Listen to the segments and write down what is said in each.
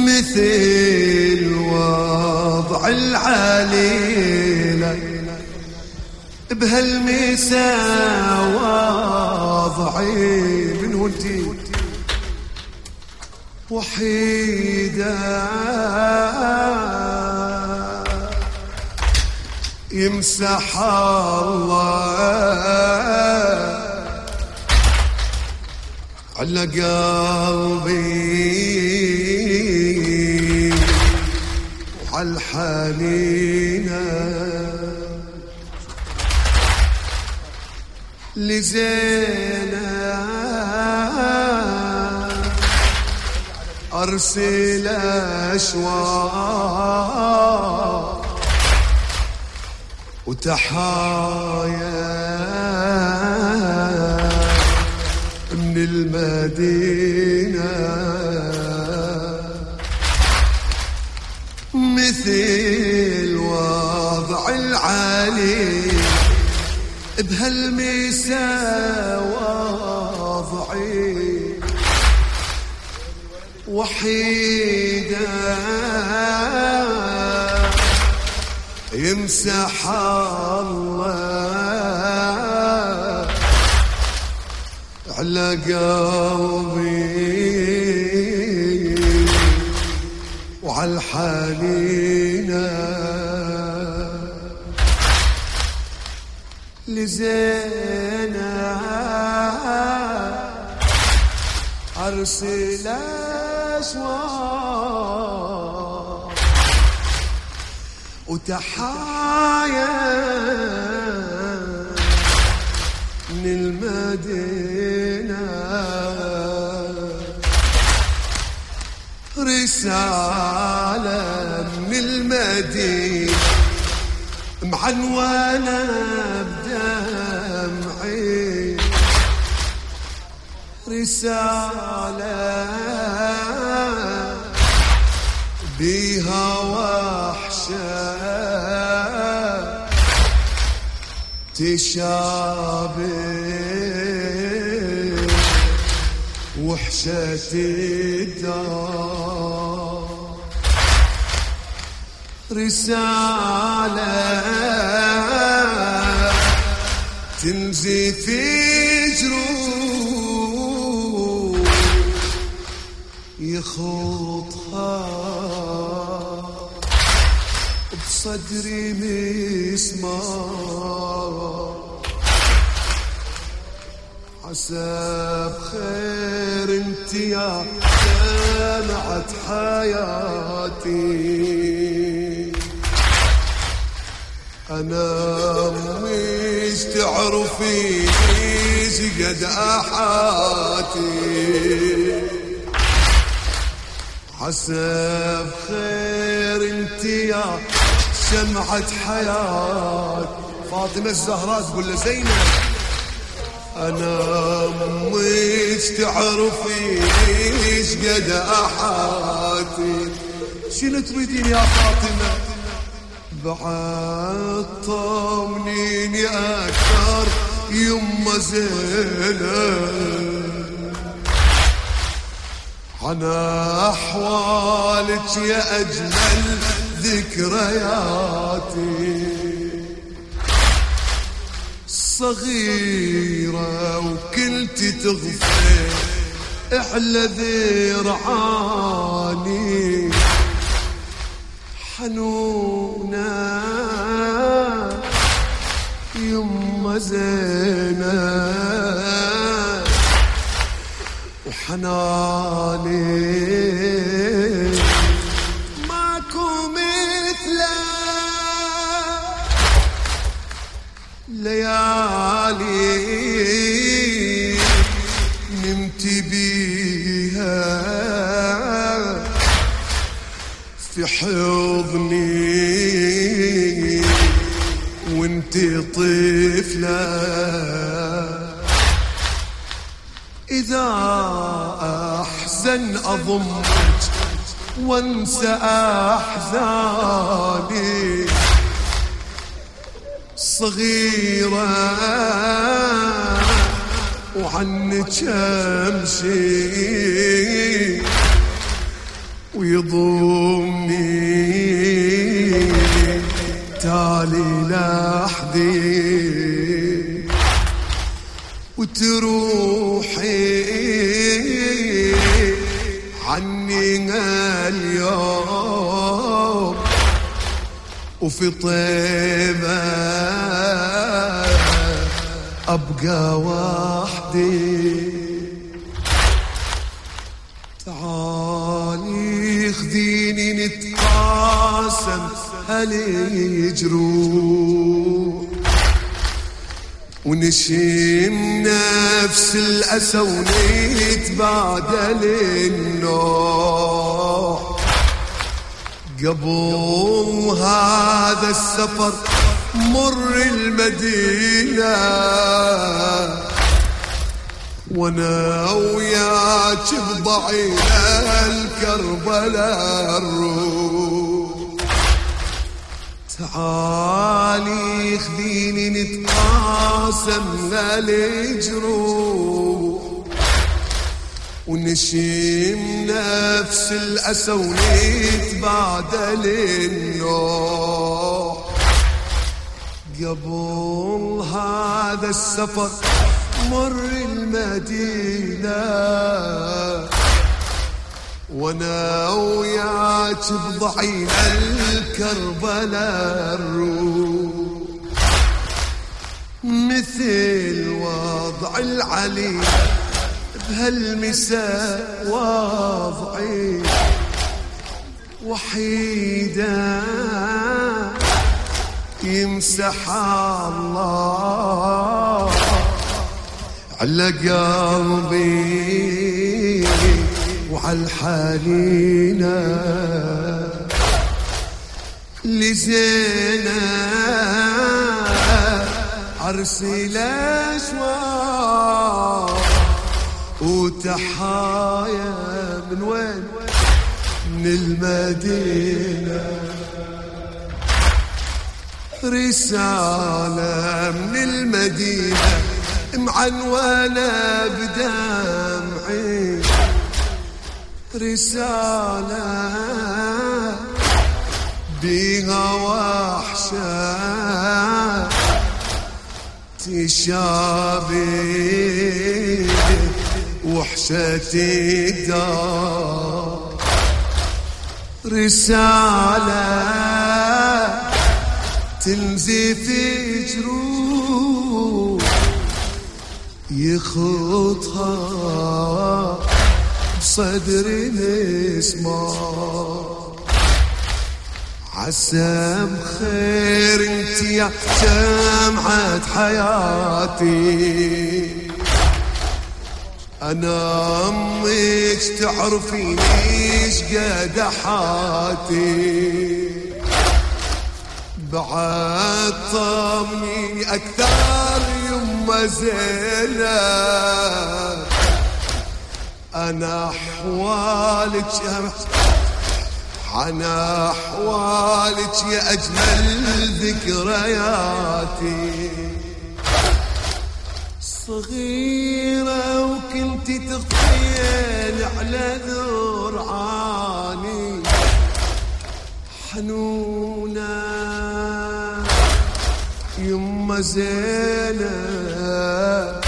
مثل وضع العليلة بهالمساء واضعي من وانتي وحيدة يمسح الله على قلبي وعلى الحنينة لزينة أرسل أشواق وتحايا من المدينة مثل وضع العلي بهالمساء وضعي وحيدة يمسح الله على قلبي وعلى الحنينة لزينة أرسل أشواق وتحايا من المدينة رسالة من المدينة معنونة بدمعي رسالة بيها وحشة تشابه وحشة الدار رسالة تنزي في جروح يخوضها بصدري مسمار عسى بخير انت يا جامعة حياتي أنا مش تعرفي قد أحاتي عسى بخير انت يا شمعة حياة فاطمة الزهراء تقول لزينب أنا مش تعرفي إيش قد أحاتي شنو تريدين يا فاطمة بعد طمنيني أكثر يما زينب أنا أحوالك يا أجمل ذكرياتي صغيرة وكنت تغفر احلى ذرعاني حنونة يما زينب وحناني ماكو مثله ليالي نمت بيها في حضني وانت طفلة إذا أحزن أضمك وانسى أحزاني صغيرة وعنك أمشي ويضمني تالي لحدي وتروحي عني اليوم وفي طيبة أبقى وحدي. تعالي خذيني نتقاسم هالجروح ونشم نفس الأسى ونتبادل النوح. قبل هذا السفر مر المدينة وانا وياك بضعينا الكربلاء الروح. تعالي خذيني نتقاسم هالجروح ونشم نفس الأسى ونتبادل النوح. قبل هذا السفر مر المدينة وانا وياك بضعينا الكربلاء الروح. مثل وضع العلي بهالمساء وضعي وحيدا يمسح الله على قلبي وعلى الحنينة لزينة عرسي الأشواق وتحايا من وين؟ من المدينة. رسالة من المدينة معنونة بدمعي. رسالة بيها وحشة تشابه وحشة الدار. رسالة تنزف جروح يخوضها بصدر المسمار. عسام خير انت يا شمعة حياتي. انا امك تعرفيني ايش قد حاتي. بعد طمني اكثر يما زينب. انا احوالك انا احوالك يا اجمل ذكرياتي. صغيرة وكنت تخيل على ذرعاني حنونة يما زينب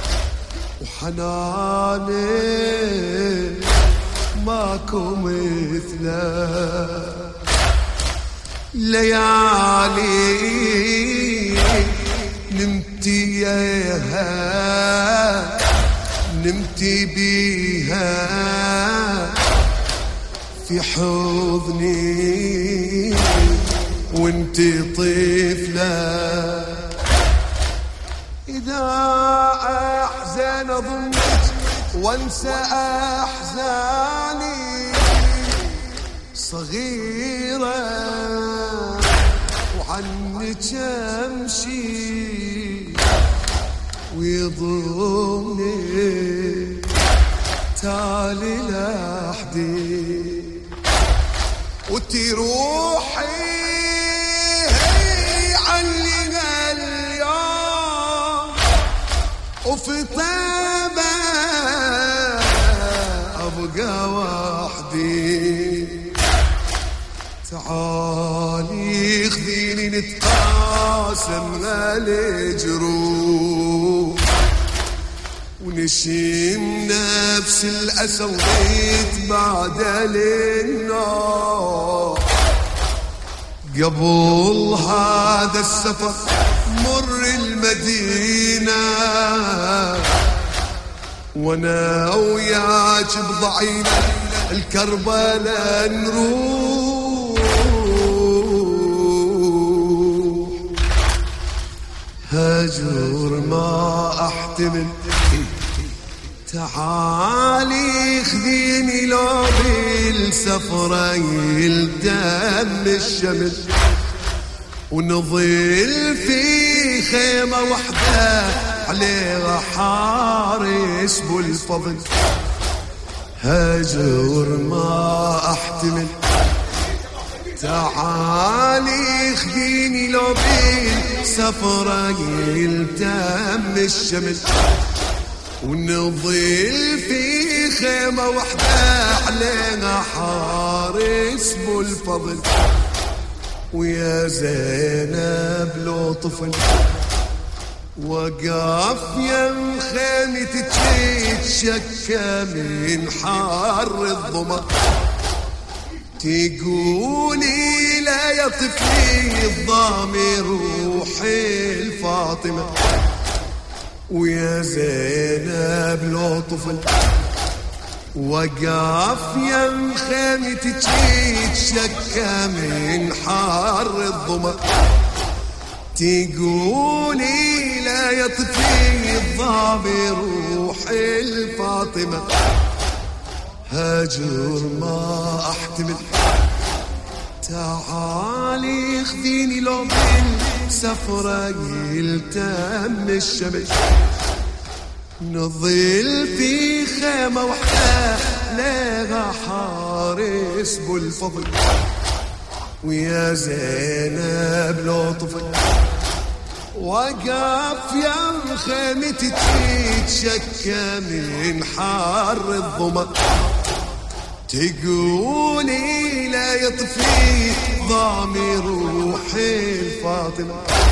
وحناني ماكو مثله. ليالي نمتي ياها نمتي بيها في حضني وانتي طفلة. إذا أحزن أضمك وانسى أحزاني. صغيرة وعنك أمشي ويضمني تالي لحدي. وتروحي عني اليوم وفي طيبة أبقى وحدي. تعالي خذيني نتقاسم هالجروح ونشم نفس الأسى ونتبعد للنار. قبل هذا السفر مر المدينة وانا وياك بضعينا الكربلاء نروح. هجر ما احتمل تعالي خذيني لو بالسفرة يلدم الشمس ونظل في خيمة وحدة عليها حارس بالفضل. هجر ما احتمل تعالي خذيني لو بالسفرة يلدم الشمس ونظل في خيمة وحدة علينا حارس بالفضل. ويا زينب لو طفل وقف يم خيمتي تتشكى من حر الظما تقولي لا يا طفلي الضامي روحي الفاطمة. ويا زينب لو طفل وقف يم خيمتي تتشكى من حر الظما تقولي لا يا طفلي الضامي روحي الفاطمة. هجر ما احتمل تعالي خذيني لو بالسفرة يلتم الشمس نظل في خيمة وحدة لها حارس بالفضل. ويا زينب لو طفل وقف يم خيمتي تتشكى من حر الظما تقولي لا يا طفلي ضامي روحي الفاطمة.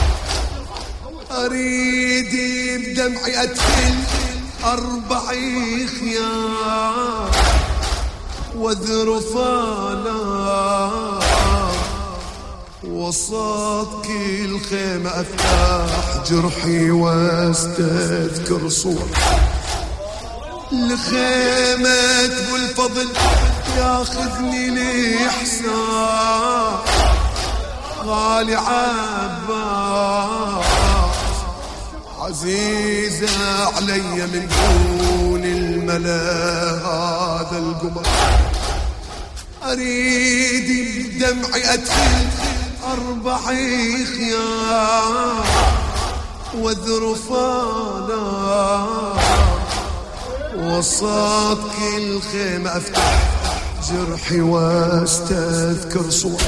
أريد بدمعي أدخل 4 خيام واذرف آلام وسط كل خيمة أفتح جرحي واستذكر صور لخيمة بالفضل ياخذني لإحسان غالي عباس عزيزة علي من دون الملا هذا القمر. أريد بدمعي أدخل 4 خيام واذرف آلام وسط كل خيمة أفتح جرحي واستذكر صور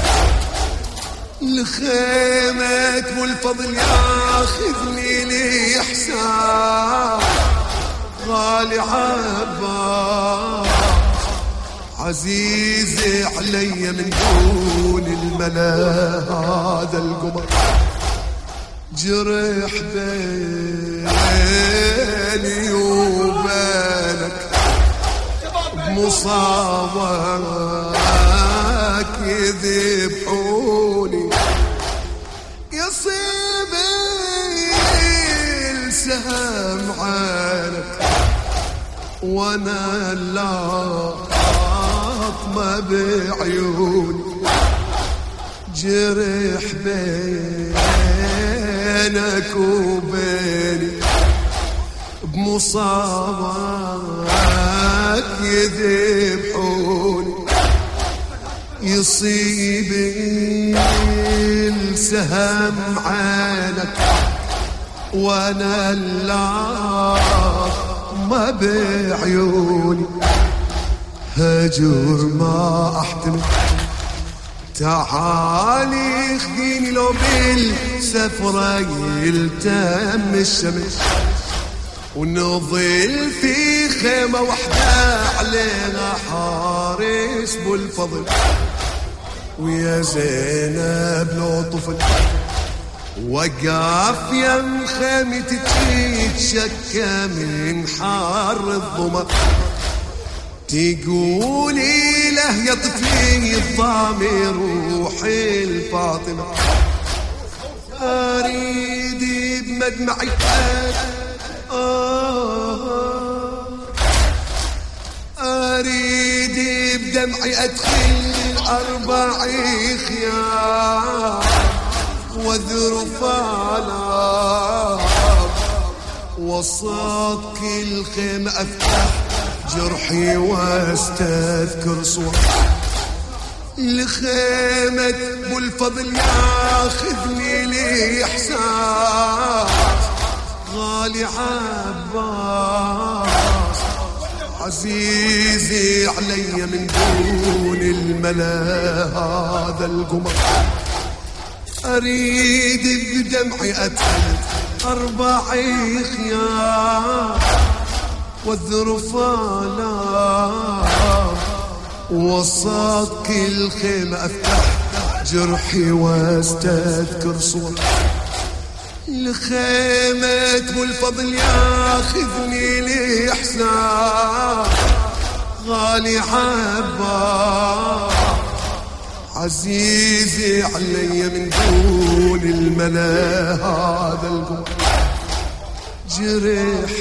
لخيمة والفضل ياخذني لإحسان غالي عباس عزيزي علي من دون الملا هذا القمر. جرح بيني وبينك بمصابك يذبحوني يصيب السهم عينك وانا لاطمة بعيوني. جرح بينك وبيني بمصابك يذبحوني يصيب السهم عينك وانا اللطمة بعيوني. هجر ما احتمل تعالي خذيني لو بالسفرة يلتم الشمس ونظل في خيمة وحدة علينا حارس بالفضل. ويا زينب لو طفل وقف يم خيمتك تشكى من حار الظما تقولي له يا طفلي الضامي روحي الفاطمة أريد بمدمعي أريد بدمعي أدخل 4 خيام واذرف على وسط كل خيمة أفتح جرحي واستذكر صور لخيمة ابو الفضل ياخذني لإحساس غالي عباس عزيزي علي من دون الملا هذا القمر أريد بدمعي أدخل 4 خيام والذرف على وسط كل خيمة أفتح جرحي واستذكر صور لخيمة ابو الفضل ياخذني لإحسان غالي عباس عزيزي علي من دون الملا هذا القمر جرح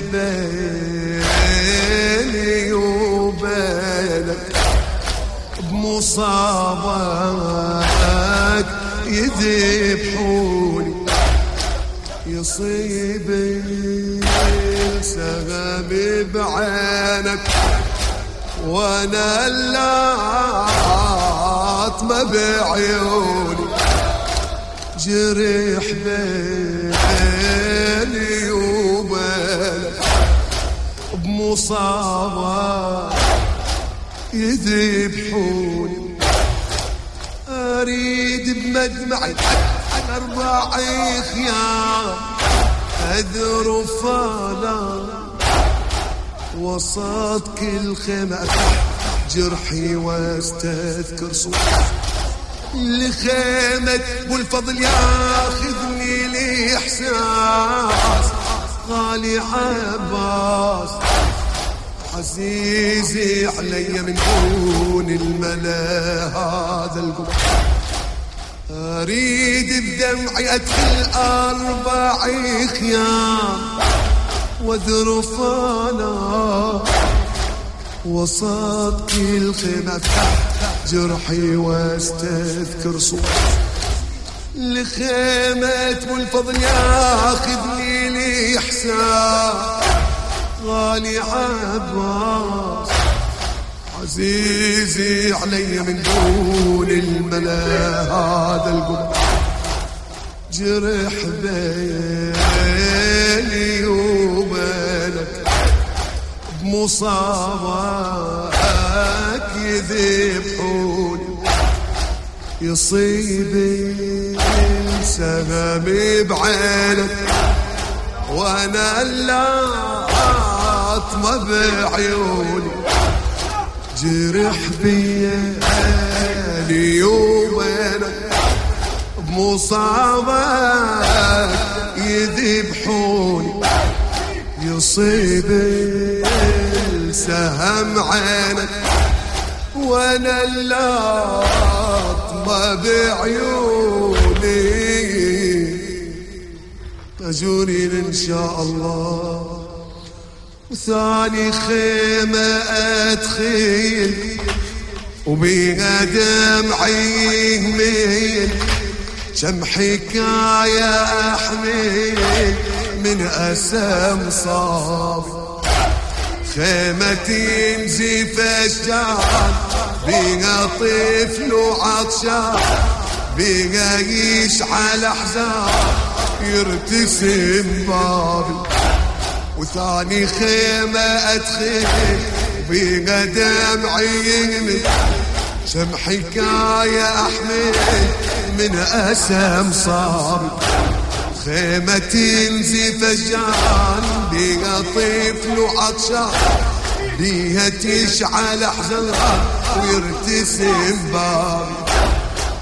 بيني وبينك بمصابك يذبحوني يصيبني سهم بعينك وانا اللطمة بعيوني جرح بيني وبينك بمصابك يذبحوني أريد بمدمعي 4 خيام أذرف على وسط كل خيمة جرحي واستذكر صور لخيمة ابو الفضل ياخذني لإحساس غالي عباس عزيزي علي من دون الملا هذا القمر أريد بدمعي أدخل 4 خيام واذرف على وسط كل خيمة أفتح جرحي واستذكر صور لخيمة ابو الفضل ياخذني لإحسان غالي عباس عزيزي علي من دون الملا هذا القمر جرح بيني وبينك بمصابك يذبحوني يصيبني سهم بعينك وانا اللطمة بعيوني جرح بيني وبينك بمصابك يذبحوني يصيب السهم عينك وانا اللطمة بعيوني تجورين ان شاء الله وثاني خيمة ادخل وبيها دمعي يهمل كم حكاية احمل من اسم صافي خيمة ينزف اشجار بيها طفل وعطشان بيها يشعل احزان يرتسم بابي وثاني خيمة ادخل بيها دمعي يهمل كم حكاية احمل من اسم صابي خيمة تنزف الجان بيها طفل وعطشان بيها تشعل احزان ويرتسم بابي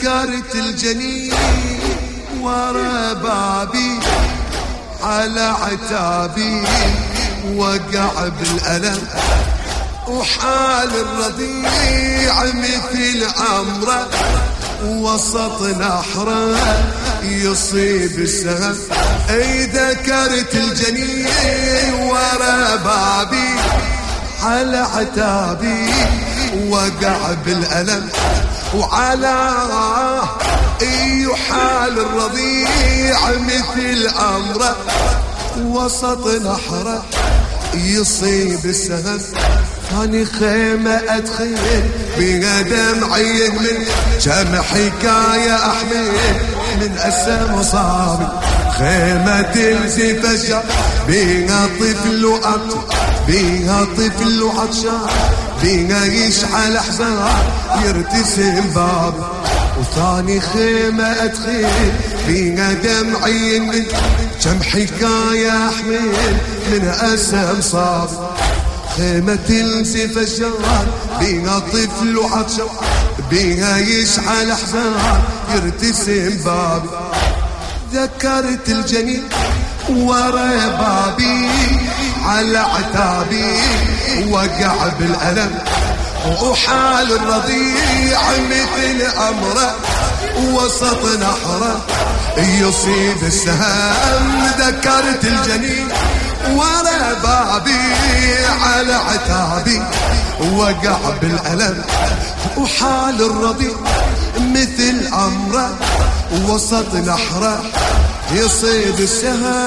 ذكرت الجنين ورا بابي على عتابي وقع بالألم وحال الرضيع مثل عمره وسط نحره يصيب السهم. اي ذكرت الجنين ورا بابي على عتابي وقع بالألم وعلى اي حال الرضيع مثل امره وسط نحره يصيب السهم. ثاني خيمة أدخل بها دمعي من كم حكاية أحمل من أسى مصابي. خيمة تلزف الشر بها طفل وأبكي بها طفل وعطشان بها يشعل أحزان يرتسم بابي. وثاني خيمة أدخل بها دمعي من كم حكاية أحمل من أسى مصابي. خيمة تلزف الشرار بيها طفل وعطشان بيها يشعل أحزان يرتسم بابي. ذكرت الجنين ورا بابي على عتابي وقع بالألم وحال الرضيع مثل أمره وسط نحره يصيب السهم. ذكرت الجنين ورا بابي على عتابي وقع بالألم وحال الرضيع مثل أمره وسط نحره يصيب السهم.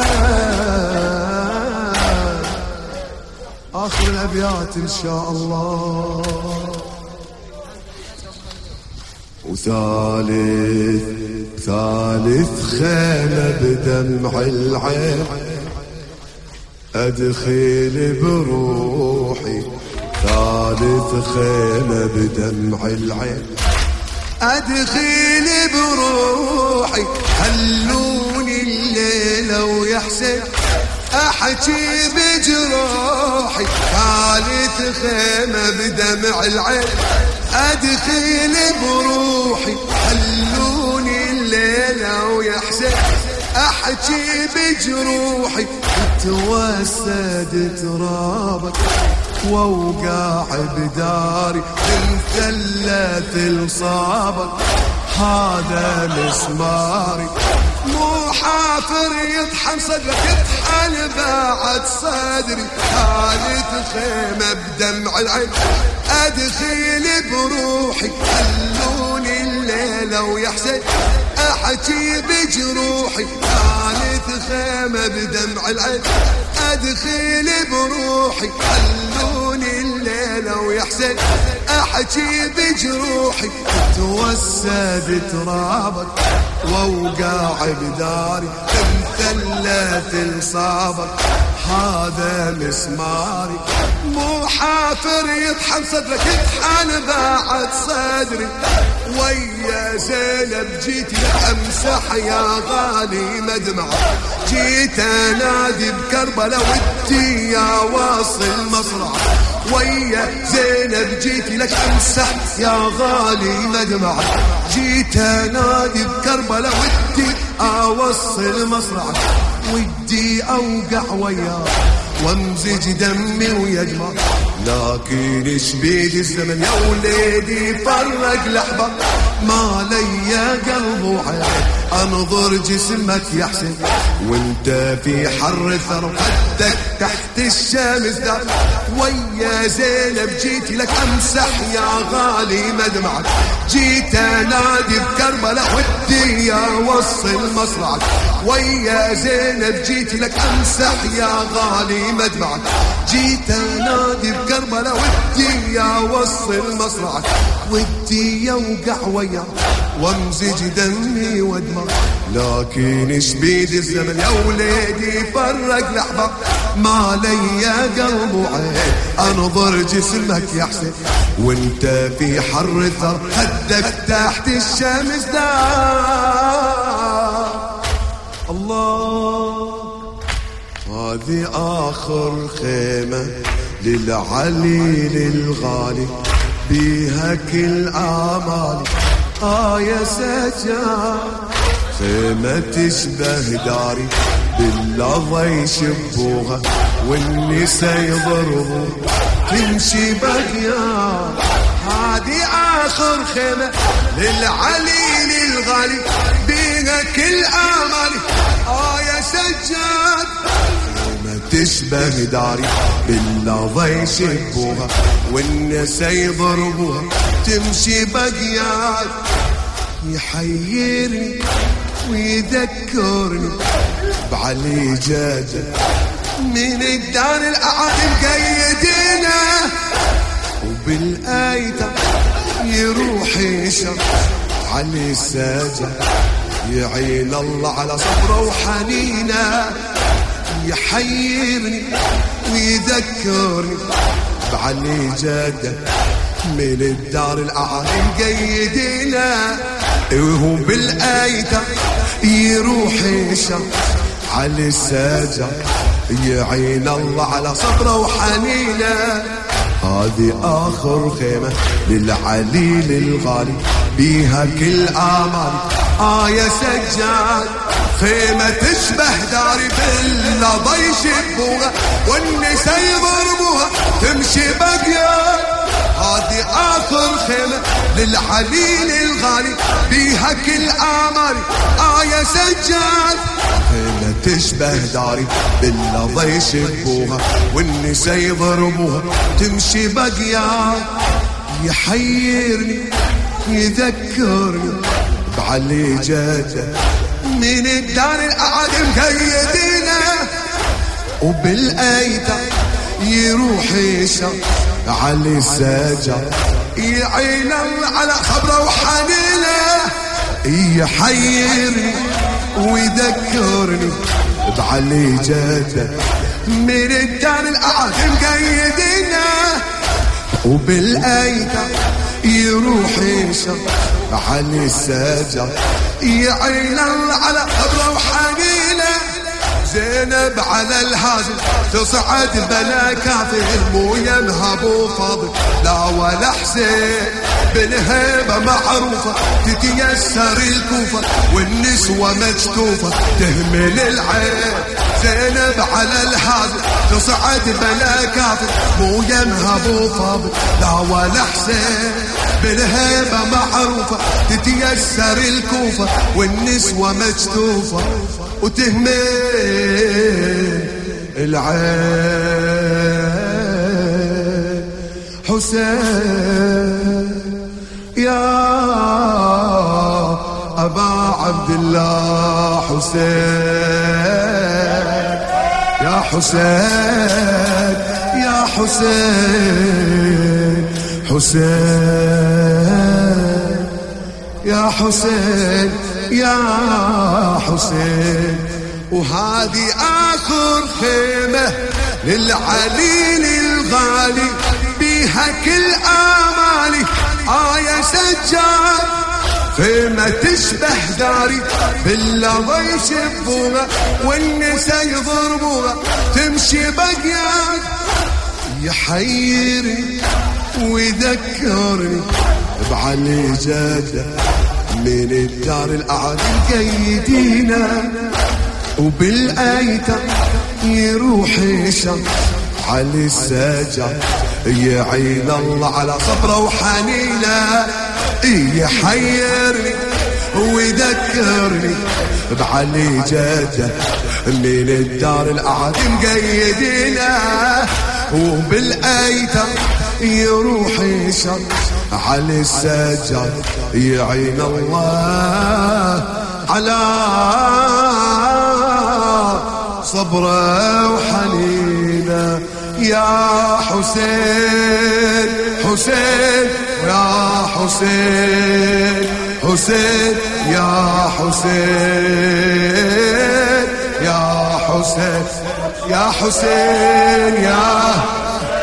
آخر الأبيات إن شاء الله. ثالث خيمة بدمع العين أدخل بروحي. ثالث خيمة بدمع العين أدخل بروحي. خلوني الليلة ويحسن أحكي بجروحي. ثالث خيمة بدمع العين أدخل بروحي. خلوني الليلة ويحسن أحكي بجروحي. توسد ترابك ووقع بداري من ثلث لصابك هذا مسماري. مو حافر يطحن صدرك يطحن بعد صدري. ثالث خيمة بدمع العين أدخل بروحي. خلوني الليلة ويحسن أحكي بجروحي. ثالث خيمة بدمع العين أدخل بروحي. خلوني الليلة ويحسن أحكي بجروحي. توسد ترابك ووقع بداري مثلث لصابك هذا مسماري. مو حافر يطحن صدرك يطحن بعد صدري. ويا زينب جيت امسح يا غالي مدمعة. جيت انادي بكربلاء ودي يا واصل مصرعة. ويا زينب جيت لك امسح يا غالي مدمعة. جيت انادي بكربلاء ودي اوصل مصرعة. ودي اوقع وياه وامزج دمي ويجمع. لكن ايش بيد الزمن يا وليدي فرق لحظة. ما ليا قلب وعين انظر جسمك يا حسين وانت في حر ثر خدك تحت الشمس دار. ويا زينب جيت لك امسح يا غالي مدمعك. جيت انادي بكربلاء ودي يا وصل مصرعك. ويا زينب جيت لك امسح يا غالي مدمعك. جيت انادي بكربلاء ودي يا وصل مصرعك. ودي يوقع ويا وامزج دمي ودمع. لكن ايش بيد الزمن يا وليدي فرق لحظة. ما ليا قلب وعين انظر جسمك يا حسين وانت في حر ثر خدك تحت الشمس دار. الله. هذه آخر خيمة للعليل الغالي بيها كل آمالي. يا سجاد خيمة تشبه داري باللظى يشبوها والنسا يضربوها تمشي بقيان. هذه آخر خيمة للعليل الغالي بيها كل آمالي يا سجاد خيمة تشبه داري باللظى يشبوها والنسا يضربوها تمشي بقيان. يحيرني ويذكرني بعلي جاده من الدار الأعادي مقيدينا وبالآيتة يروح يشر علي الساجة يعين الله على صبره وحنينه. يحيرني ويذكرني بعلي جاده من الدار الأعادي مقيدينا وهو بالآيتة يروح يشر علي الساجة يعين الله على صبره وحنينه. هذه آخر خيمة للعليل الغالي بيها كل آمالي يا سجاد خيمة تشبه داري باللظى يشبوها والنسا يضربوها تمشي بقيان. هذه آخر خيمة للعليل الغالي بيها كل آمالي يا سجاد خيمة تشبه داري باللظى يشبوها والنسا يضربوها تمشي بقيان. يحيرني يذكرني بعلي جاده من الدار الأعادي مقيدينا وبالآيتة يروح يشر علي الساجة يعين الله على صبره وحنينه. يحيرني ويذكرني بعلي جاده من الدار الأعادي مقيدينا وبالآيتة يروح يشر علي الساجة يعين الله على صبره وحنينه. زينب على الهازل تصعد بلا كافر مو يمها ابو فاضل لا ولا حسين بالهيبة معروفة تتيسر الكوفة والنسوة مجتوفة تهمل العين. زينب على الهازل تصعد بلا كافر مو يمها ابو فاضل لا ولا حسين بالهيبة معروفة تتيسر الكوفة والنسوة مجتوفة وتهمل العين. حسين يا أبا عبد الله حسين يا حسين يا حسين حسين يا حسين يا حسين. وهذه آخر خيمة للعليل الغالي بيها كل آمالي يا سجاد خيمة تشبه داري باللظى يشبوها والنسا يضربوها تمشي بقيان. يحيرني ويذكرني بعلي جاده من الدار الأعادي مقيدينا وبالآيتة يروح يشر علي الساجة يعين الله على صبره وحنينه. يحيرني ويذكرني بعلي جاده من الدار الأعادي مقيدينا وبالآيتة يروح يشر علي السجاد يعين الله على صبره وحنينه. يا حسين حسين يا حسين حسين يا حسين يا حسين يا حسين يا